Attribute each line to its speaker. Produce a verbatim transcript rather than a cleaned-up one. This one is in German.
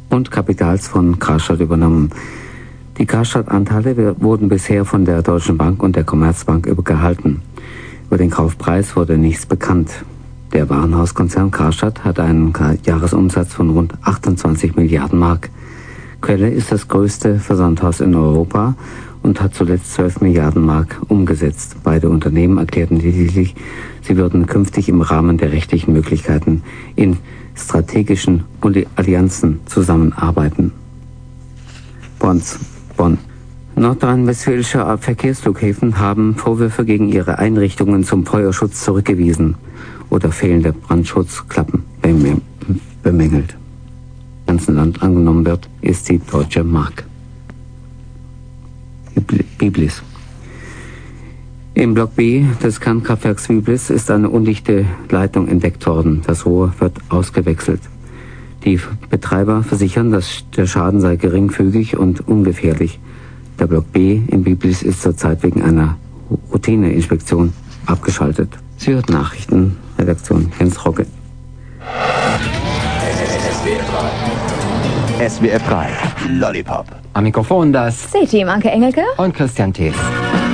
Speaker 1: und Kapitals von Karstadt übernommen. Die Karstadt-Anteile wurden bisher von der Deutschen Bank und der Commerzbank gehalten. Über den Kaufpreis wurde nichts bekannt. Der Warenhauskonzern Karstadt hat einen Jahresumsatz von rund achtundzwanzig Milliarden Mark. Quelle ist das größte Versandhaus in Europa und hat zuletzt zwölf Milliarden Mark umgesetzt. Beide Unternehmen erklärten lediglich, sie würden künftig im Rahmen der rechtlichen Möglichkeiten in strategischen Allianzen zusammenarbeiten. Bonds. Bonn. Nordrhein-westfälische Verkehrsflughäfen haben Vorwürfe gegen ihre Einrichtungen zum Feuerschutz zurückgewiesen oder fehlende Brandschutzklappen bemängelt. Im ganzen Land angenommen wird, ist die Deutsche Mark. Biblis. Im Block B des Kernkraftwerks Biblis ist eine undichte Leitung entdeckt worden. Das Rohr wird ausgewechselt. Die Betreiber versichern, dass der Schaden sei geringfügig und ungefährlich. Der Block B in Biblis ist zurzeit wegen einer Routineinspektion abgeschaltet. Sie hört Nachrichten, Redaktion Jens Rogge.
Speaker 2: S W F drei Lollipop.
Speaker 3: Am Mikrofon das
Speaker 4: C-Team Anke Engelke
Speaker 3: und Christian Thees.